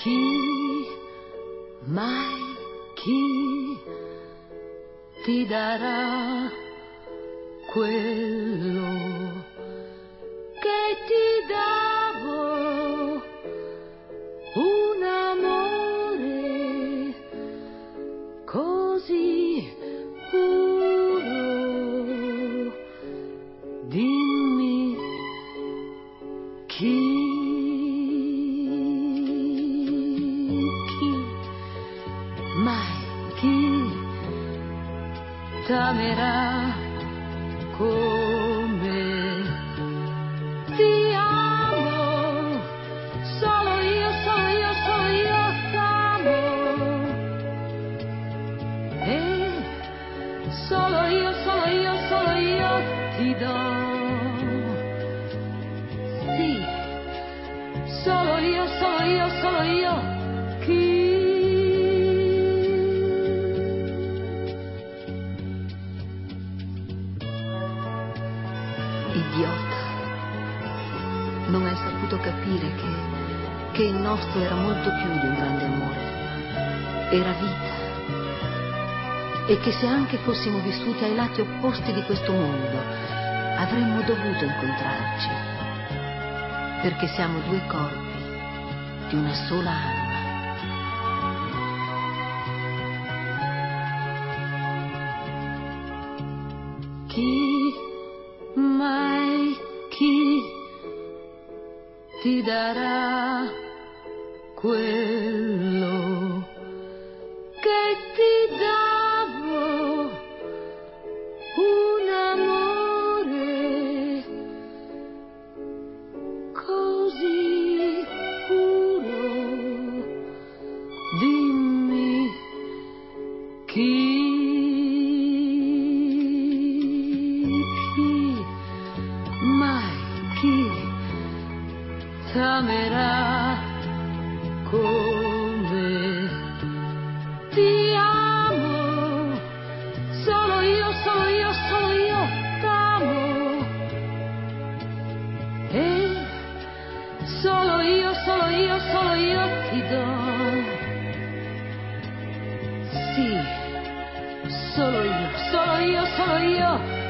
Chi, mai chi ti darà quello che ti davo, un amore così puro? Dimmi chi, mai chi t'amerà come ti amo. Solo io, solo io, solo io t'amo. E solo io, solo io, solo io ti do. Sì, solo io, solo io, solo io. Chi? Idiota, non hai saputo capire che il nostro era molto più di un grande amore, era vita, e che se anche fossimo vissuti ai lati opposti di questo mondo, avremmo dovuto incontrarci, perché siamo due corpi di una sola anima. Chi, mai chi ti darà quello che ti davo, un amore così puro? Dimmi chi. Chi t'amerà come ti amo? Solo io, solo io, solo io t'amo. E solo io, solo io, solo io ti do. Sì, solo io, solo io, solo io.